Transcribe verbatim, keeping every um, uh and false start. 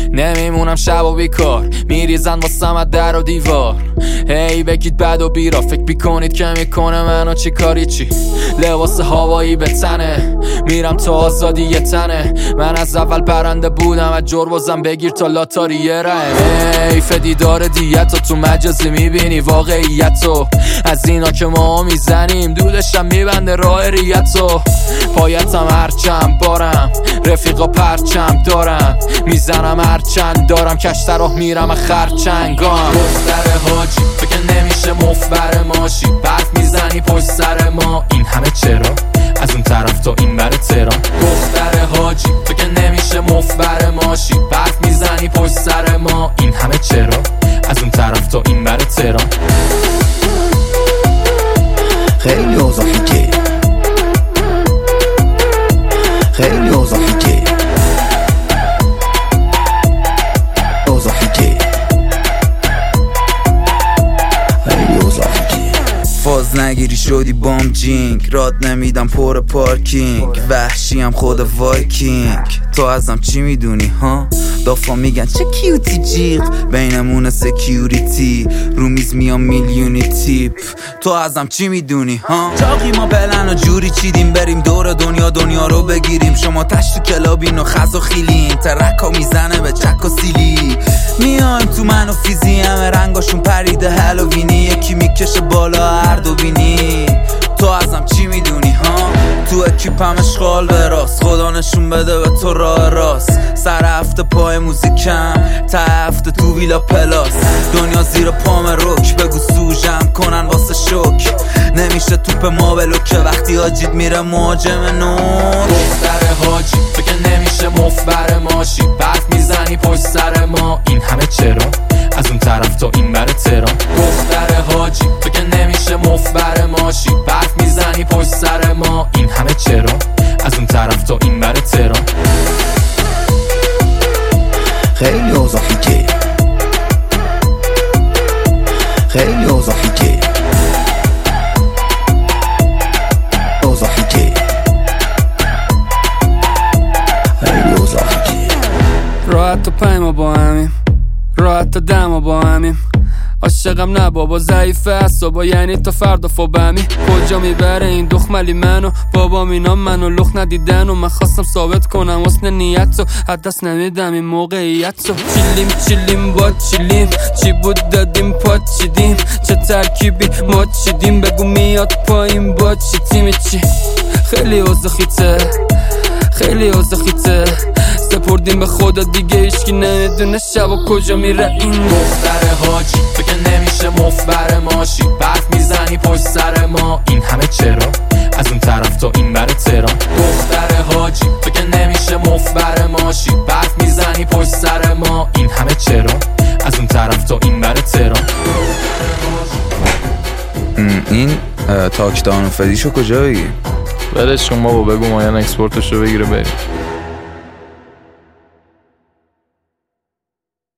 نمیمونم شب و بیکار، میریزن واسم از در و دیوار. هی بگید بد و بیرا، فکر بیکنید که میکنه منو چی کاری چی. لباس هوایی به تنه، میرم تا آزادی یه تنه. من از اول پرنده بودم، از جربازم بگیر تا لاتاریه رم. حیف دیدار دیتو تو مجازی میبینی واقعیتو، از اینا که ما میزنیم دودشم میبنده راه ریتو. پایتم هرچند بارم، رفیقا پرچم دارم، میزنم هرچند دارم، کشتر راه میرم خرچنگام. دختر حاجی تو که نمیشه مفبر ماشی، برف میزنی پشت سر ما، این همه چرا؟ از اون طرف تا این بر تهران. دختر حاجی تو که نمیشه مفبر ماشی، برف میزنی پشت سر ما، این همه چرا؟ از اون طرف تا این بر تهران. خیلی اوضاع حکه، خیلی اوضاع حکه، اوضاع حکه، خیلی اوضاع حکه. فاز نگیری شدی بام جینگ، راد نمیدم پر پارکینگ، وحشیم خود وایکینگ. تو ازم چی میدونی ها؟ دافا میگن چه کیوتی جیغ، بینمون سکیوریتی، رو میز میام میلیونی تیپ. تو ازم چی میدونی ها؟ چاقی ما بلن و جوری چیدیم، بریم دور دنیا دنیا رو بگیریم. شما تش تو کلابین و خز و خیلین، ترکا میزنه به چک و سیلی. میایم تو من و فیزی، همه رنگاشون پریده هالووینی، یکی میکشه بالا هر دو بینی. تو ازم چی میدونی ها؟ تو اکیپم اشغال به راست، خدا نشون بده به تو راه راست. سر هفته پای موزیکم، تا هفته تو ویلا پلاس، دنیا زیر پام روک، بگو سوژم کنن واسه شوک. نمیشه توپ ما بلوکه وقتی حاجید میره مهاجم نور. دختر حاجی تو که نمیشه مفبر ماشی، برف میزنی پشت سر ما، این همه چرا؟ از اون طرف تا این بر تهران. دختر حاجی تو که نمیشه مفبر ماشی، برف میزنی پشت سر ما، این همه چرا؟ از اون طرف تا این بر تهران. خیلی اوضاع حکه، خیلی اوضاع حکه، اوضاع حکه، خیلی اوضاع حکه. راحت تا پای ما با همیم، راحت تا دم با همیم. عاشقم نه بابا ضعیفه اصابا، یعنی تا فردا فوبمی. کجا میبره این دخملی منو، بابام اینا منو لخ ندیدن و من خواستم ثابت کنم حسن نیت رو، از دست نمیدم این موقعیت رو. چیلیم چیلیم با چیلیم، چی بود دادیم پات چیدیم، چه ترکیبی ما چیدیم، بگو میاد پایین با چی تیم چی. خیلی اوضاع خیته، خیلی اوضاع خیته، سپردیم به خدا دیگه هیچکی نمیدونه شب و کجا میره این. دختر حاجی تو که نمیشه مفبر ماشی، برف میزنی پشت سر ما، این همه چرا؟ از اون طرف تا این بر تهران. دختر حاجی تو که نمیشه مفبر ماشی، برف میزنی پشت سر ما، این همه چرا؟ از اون طرف تا این بر تهران. این تاکدان و فدیشو کجا بگی؟ برش کن بابا، بگو مایان اکسپورتش رو بگیره بریم.